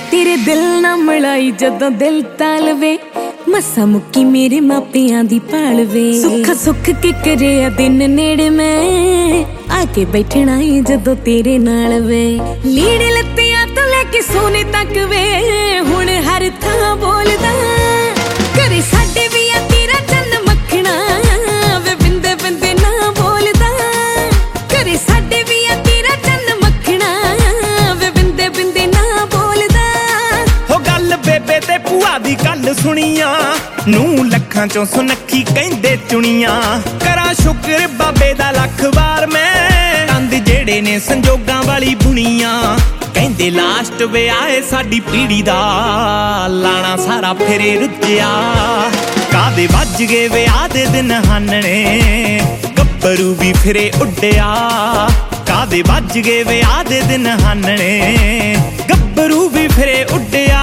तेरे दिल ना मिलाई जदों दिल तालवे मसा मुक्की मेरे मापियां दी पालवे सुख सुख के करे दिन नेड़े मैं आके बैठना ही जदों तेरे नाल वे लीड़े लत्तियां तो लेके सोने तक वे हुण हर थां बोलदा करे साडे भी आ तेरा चन्न मखना वे बिंदे बिंदे ना बोलदा करे साडे भी आ तेरा चन्न मखना वे बिंदे बिंदे ना बोलदा हो गल बेबे ते भूआ दी गल सुनिया नू लखां चों सुनखी कहंदे चुनिया करा शुक्र बाबे दा लख वार मैं कंद जेड़े ने संजोगां वाली बुनिया कहंदे लास्ट वे आए साडी पीढ़ी दा लाना सारा फेरे रुज्जिया कादे वज गए वे आदे दिन हानने गब्बरू भी फिरे उड्डिया कादे वज गए वे आदे दिन हानने गब्बरू भी फिरे उड्डिया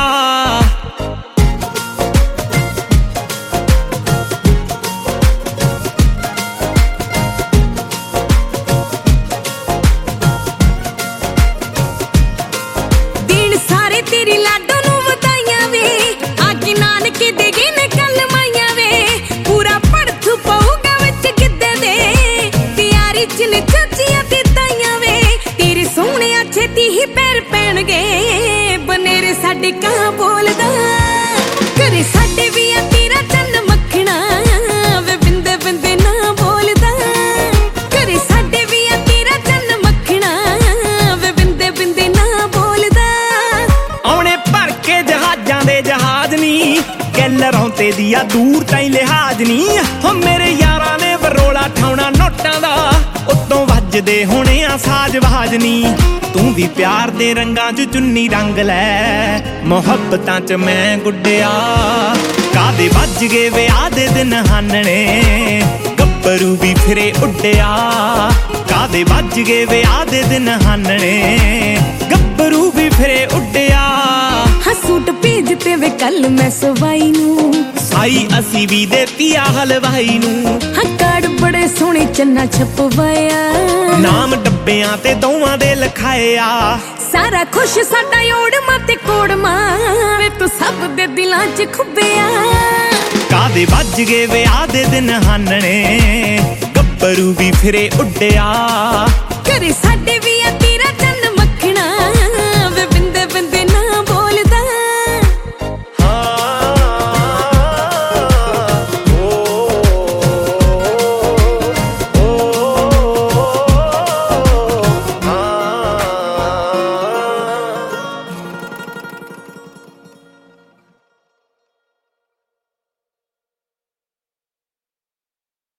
तेरी लाडो नू वधाइयां वे आके नानके दे गए ने कल माइयां वे पूरा पड़थू पऊगा विच गिद्दे दे तैयारी च ने चाचियां ते ताइयां वे तेरे सोहणे छेती ही पैर पैणगे बनेरे साडे कां बोलदा करे साडे भी आ तेरा चन्न मखना वे बिंदे बिंदे ना बोलदा करे साडे भी आ तेरा चन्न मखना वे बिंदे बिंदे ना बोलदा जहाज नी गल रौंते दिया दूर ताई लिहाज नी हम मेरे यारां ने वरोला ठाउणा नोटां दा उत्तों वजदे होणे आ साज वाज नी तू भी प्यार दे रंगां च चुन्नी रंग लै मुहब्बतां च मैं गुड्डिया कादे वज गए वे आदे दिन हानने गब्बरू भी फिरे उड्डिया कादे वज गए वे आदे दिन हानने गब्बरू भी फिरे उड्डिया सूट भेज ते वे कल मैं सवाई नू साई असी भी देती आ हलवाई नू कार्ड बड़े सोहणे चन्ना छपवाया नाम डब्बियां ते दोवां दे लिखाया सारा खुश साडा ओड़मा ते कोड़मा वे तू सब दे दिलां च खुबिया कादे वज गए वे आदे दिन हानने गब्बरू भी फिरे उड्डिया करे साडे भी आ